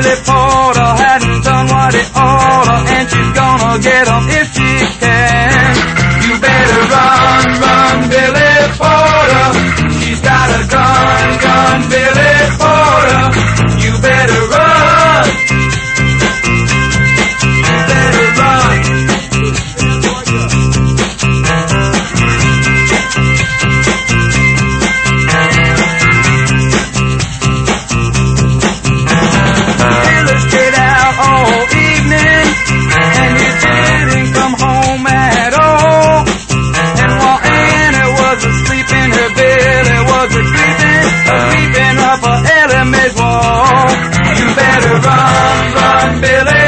Billy Porter hadn't done what he oughta, and she's gonna get him if she can. You better run, run, Billy Porter. She's got a gun, Billy Porter. You better run. You better run. Billy stayed out all evening, and he didn't come home at all. And while Annie was asleep in her bed, Billy was a-creeping up a Ellie Mae's wall. You better run, run, Billy